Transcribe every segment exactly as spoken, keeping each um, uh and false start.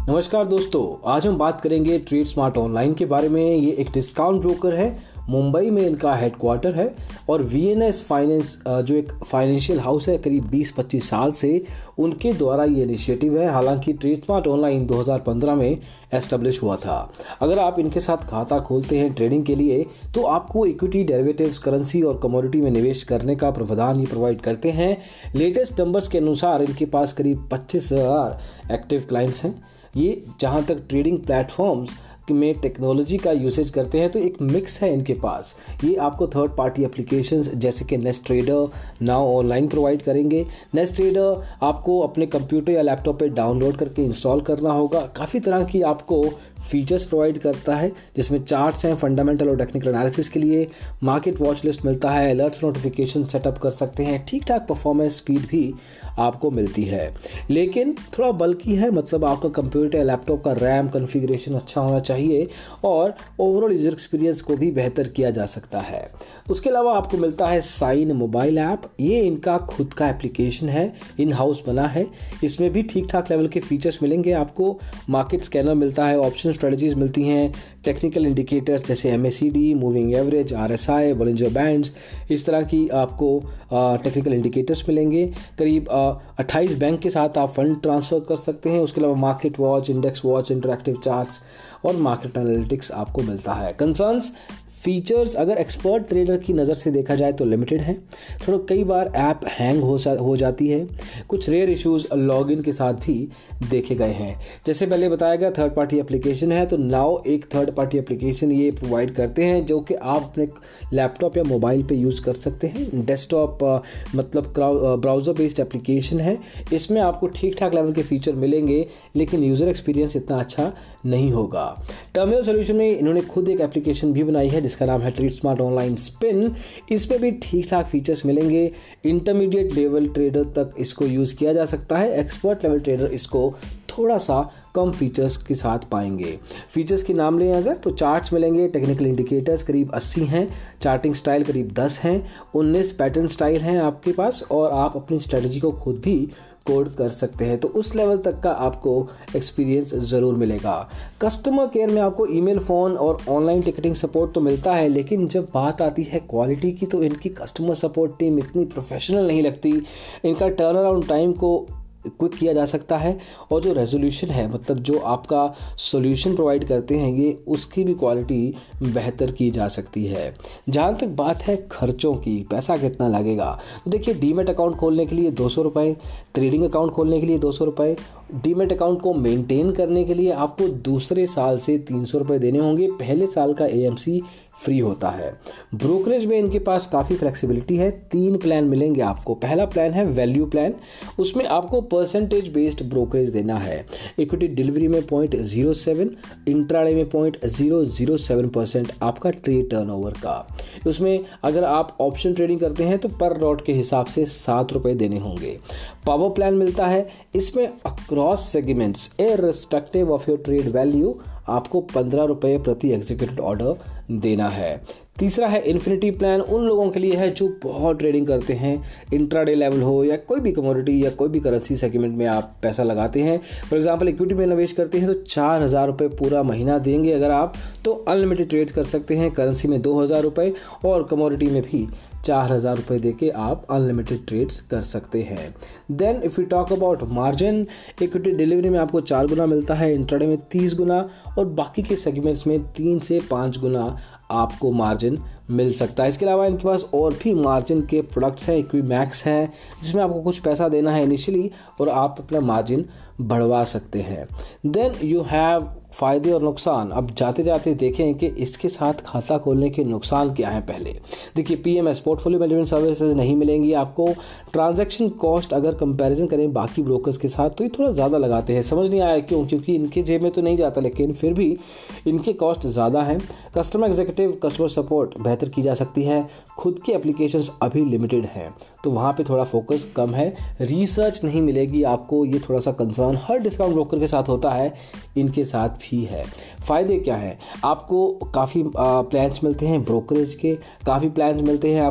नमस्कार दोस्तों, आज हम बात करेंगे ट्रेड स्मार्ट ऑनलाइन के बारे में। ये एक डिस्काउंट ब्रोकर है, मुंबई में इनका हेडक्वार्टर है और वीएनएस फाइनेंस जो एक फाइनेंशियल हाउस है करीब बीस पच्चीस साल से, उनके द्वारा ये इनिशिएटिव है। हालांकि ट्रेड स्मार्ट ऑनलाइन दो हज़ार पंद्रह में एस्टेब्लिश हुआ था। अगर आप इनके साथ खाता खोलते हैं ट्रेडिंग के लिए तो आपको इक्विटी, डेरिवेटिव्स, करेंसी और कमोडिटी में निवेश करने का प्रावधान ये प्रोवाइड करते हैं। लेटेस्ट नंबर्स के अनुसार इनके पास करीब पच्चीस हज़ार एक्टिव क्लाइंट्स हैं। ये जहाँ तक ट्रेडिंग प्लेटफॉर्म्स में टेक्नोलॉजी का यूसेज करते हैं तो एक मिक्स है इनके पास। ये आपको थर्ड पार्टी एप्लीकेशंस जैसे कि Nest Trader Now online provide करेंगे। नेस्ट ट्रेडर आपको अपने कंप्यूटर या लैपटॉप पे डाउनलोड करके इंस्टॉल करना होगा। काफ़ी तरह की आपको फीचर्स प्रोवाइड करता है जिसमें चार्ट्स हैं, फंडामेंटल और टेक्निकल एनालिसिस के लिए, मार्केट वॉच लिस्ट मिलता है, अलर्ट्स नोटिफिकेशन सेटअप कर सकते हैं, ठीक ठाक परफॉर्मेंस स्पीड भी आपको मिलती है। लेकिन थोड़ा बल्कि है, मतलब आपका कंप्यूटर या लैपटॉप का रैम कॉन्फ़िगरेशन अच्छा होना चाहिए और ओवरऑल यूजर एक्सपीरियंस को भी बेहतर किया जा सकता है। उसके अलावा आपको मिलता है साइन मोबाइल ऐप। ये इनका खुद का एप्लीकेशन है, इन हाउस बना है। इसमें भी ठीक ठाक लेवल के फीचर्स मिलेंगे आपको। मार्केट स्कैनर मिलता है, ऑप्शन स्ट्रेटजीज मिलती हैं, टेक्निकल इंडिकेटर्स जैसे M A C D, moving average, R S I, Bollinger bands, इस तरह की आपको टेक्निकल इंडिकेटर्स मिलेंगे। करीब अट्ठाईस बैंक के साथ आप फंड ट्रांसफ़र कर सकते हैं। उसके अलावा market watch, index watch, interactive charts और मार्केट एनालिटिक्स आपको मिलता है। कंसर्न्स, फीचर्स अगर एक्सपर्ट ट्रेडर की नज़र से देखा जाए तो लिमिटेड है। थोड़ा कई बार ऐप हैंग हो हो जाती है। कुछ रेयर इश्यूज लॉगिन के साथ भी देखे गए हैं। जैसे पहले बताया गया, थर्ड पार्टी एप्लीकेशन है तो नाउ एक थर्ड पार्टी एप्लीकेशन ये प्रोवाइड करते हैं जो कि आप अपने लैपटॉप या मोबाइल पे यूज़ कर सकते हैं। डेस्कटॉप मतलब ब्राउज़र बेस्ड एप्लीकेशन है। इसमें आपको ठीक ठाक लेवल के फीचर मिलेंगे लेकिन यूज़र एक्सपीरियंस इतना अच्छा नहीं होगा। टर्मिनल सोल्यूशन में इन्होंने खुद एक एप्लीकेशन भी बनाई है जिसका नाम है ट्रेड स्मार्ट ऑनलाइन स्पिन। इसमें भी ठीक ठाक फीचर्स मिलेंगे। इंटरमीडिएट लेवल ट्रेडर तक इसको यूज़ किया जा सकता है। एक्सपर्ट लेवल ट्रेडर इसको थोड़ा सा कम फीचर्स के साथ पाएंगे। फीचर्स के नाम लें अगर तो चार्ट्स मिलेंगे, टेक्निकल इंडिकेटर्स करीब अस्सी हैं, चार्टिंग स्टाइल करीब दस हैं, उन्नीस पैटर्न स्टाइल हैं आपके पास और आप अपनी स्ट्रेटजी को खुद भी कोड कर सकते हैं। तो उस लेवल तक का आपको एक्सपीरियंस ज़रूर मिलेगा। कस्टमर केयर में आपको ईमेल, फ़ोन और ऑनलाइन टिकटिंग सपोर्ट तो मिलता है, लेकिन जब बात आती है क्वालिटी की तो इनकी कस्टमर सपोर्ट टीम इतनी प्रोफेशनल नहीं लगती। इनका टर्न अराउंड टाइम को क्विक किया जा सकता है और जो रेजोल्यूशन है, मतलब जो आपका सॉल्यूशन प्रोवाइड करते हैं ये, उसकी भी क्वालिटी बेहतर की जा सकती है। जहाँ तक बात है खर्चों की, पैसा कितना लगेगा, तो देखिए डीमेट अकाउंट खोलने के लिए दो सौ रुपये, ट्रेडिंग अकाउंट खोलने के लिए दो सौ रुपये, डीमेट अकाउंट को मेंटेन करने के लिए आपको दूसरे साल से तीन सौ रुपये देने होंगे। पहले साल का ए एम सी फ्री होता है। ब्रोकरेज में इनके पास काफ़ी फ्लेक्सिबिलिटी है। तीन प्लान मिलेंगे आपको। पहला प्लान है वैल्यू प्लान, उसमें आपको परसेंटेज बेस्ड ब्रोकरेज देना है। इक्विटी डिलीवरी में पॉइंट जीरो सेवन, इंट्राडे में point zero zero seven percent आपका ट्रेड टर्नओवर का। उसमें अगर आप ऑप्शन ट्रेडिंग करते हैं तो पर लॉट के हिसाब से सात रुपये देने होंगे। पावर प्लान मिलता है, इसमें across segments irrespective of your trade value आपको पंद्रह रुपये प्रति एग्जीक्यूटेड ऑर्डर देना है। तीसरा है इन्फिनिटी प्लान, उन लोगों के लिए है जो बहुत ट्रेडिंग करते हैं, इंट्राडे लेवल हो या कोई भी कमोडिटी या कोई भी करेंसी सेगमेंट में आप पैसा लगाते हैं। फॉर एग्जांपल इक्विटी में निवेश करते हैं तो चार हज़ार रुपये पूरा महीना देंगे अगर आप, तो अनलिमिटेड ट्रेड कर सकते हैं। करेंसी में दो हज़ार रुपये और कमोडिटी में भी चार हज़ार रुपये देके आप अनलिमिटेड ट्रेड्स कर सकते हैं। Then if you talk about margin, equity delivery में आपको चार गुना मिलता है, इंट्राडे में तीस गुना और बाकी के सेगमेंट्स में तीन से पाँच गुना आपको मार्जिन मिल सकता है। इसके अलावा इनके पास और भी मार्जिन के प्रोडक्ट्स हैं। इक्विमैक्स है जिसमें आपको कुछ पैसा देना है इनिशियली और आप अपना मार्जिन बढ़वा सकते हैं। देन यू हैव फ़ायदे और नुकसान। अब जाते जाते देखें कि इसके साथ खाता खोलने के नुकसान क्या हैं। पहले देखिए, पीएमएस पोर्टफोलियो मैनेजमेंट सर्विसेज नहीं मिलेंगी आपको। ट्रांजैक्शन कॉस्ट अगर कंपैरिजन करें बाकी ब्रोकर्स के साथ तो ये थोड़ा ज़्यादा लगाते हैं। समझ नहीं आया क्यों, क्योंकि इनके जेब में तो नहीं जाता लेकिन फिर भी इनके कॉस्ट ज़्यादा हैं। कस्टमर एग्जीक्यूटिव कस्टमर सपोर्ट बेहतर की जा सकती है। खुद के एप्लीकेशंस अभी लिमिटेड हैं तो वहाँ पे थोड़ा फोकस कम है। रिसर्च नहीं मिलेगी आपको, ये थोड़ा सा कंसर्न हर डिस्काउंट ब्रोकर के साथ होता है, इनके साथ भी है। फ़ायदे क्या हैं? आपको काफ़ी प्लान्स मिलते हैं ब्रोकरेज के, काफ़ी प्लान्स मिलते हैं आपको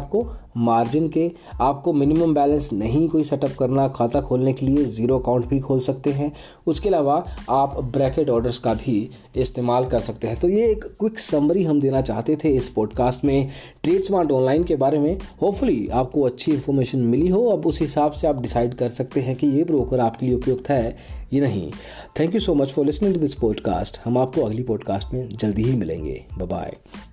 मार्जिन के, आपको मिनिमम बैलेंस नहीं कोई सेटअप करना, खाता खोलने के लिए ज़ीरो अकाउंट भी खोल सकते हैं। उसके अलावा आप ब्रैकेट ऑर्डर्स का भी इस्तेमाल कर सकते हैं। तो ये एक क्विक समरी हम देना चाहते थे इस पॉडकास्ट में ट्रेड स्मार्ट ऑनलाइन के बारे में। होपफुली आपको अच्छी इन्फॉर्मेशन मिली हो। अब उस हिसाब से आप डिसाइड कर सकते हैं कि ये ब्रोकर आपके लिए उपयुक्त है या नहीं। Thank you so much for listening to this podcast. हम आपको अगली पॉडकास्ट में जल्दी ही मिलेंगे। Bye bye.